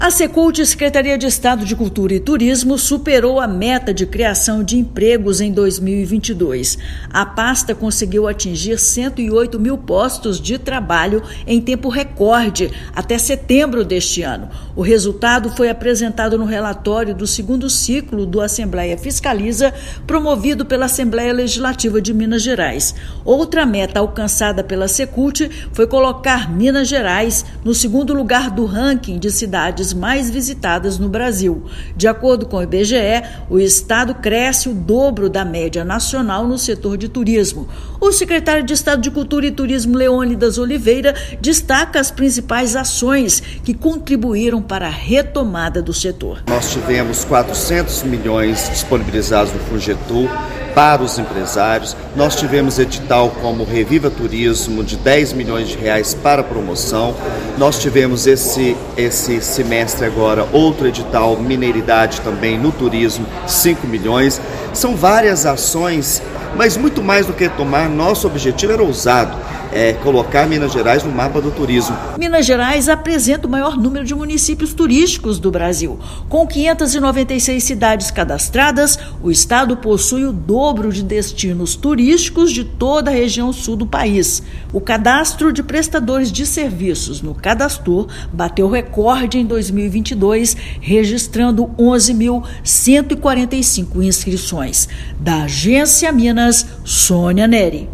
A Secult, Secretaria de Estado de Cultura e Turismo, superou a meta de criação de empregos em 2022. A pasta conseguiu atingir 108 mil postos de trabalho em tempo recorde, até setembro deste ano. O resultado foi apresentado no relatório do segundo ciclo do Assembleia Fiscaliza, promovido pela Assembleia Legislativa de Minas Gerais. Outra meta alcançada pela Secult foi colocar Minas Gerais no segundo lugar do ranking de cidades mais visitadas no Brasil. De acordo com o IBGE, o estado cresce o dobro da média nacional no setor de turismo. O secretário de Estado de Cultura e Turismo, Leônidas Oliveira, destaca as principais ações que contribuíram para a retomada do setor. Nós tivemos 400 milhões disponibilizados no FUNGETU para os empresários. Nós tivemos edital como Reviva Turismo de 10 milhões de reais para promoção. Nós tivemos esse semestre agora outro edital Mineiridade também no turismo, 5 milhões. São várias ações, mas muito mais do que retomar, nosso objetivo era ousado, colocar Minas Gerais no mapa do turismo. Minas Gerais apresenta o maior número de municípios turísticos do Brasil. Com 596 cidades cadastradas, o estado possui o dobro de destinos turísticos de toda a região sul do país. O cadastro de prestadores de serviços no Cadastur bateu recorde em 2022, registrando 11.145 inscrições. Da Agência Minas, Sônia Neri.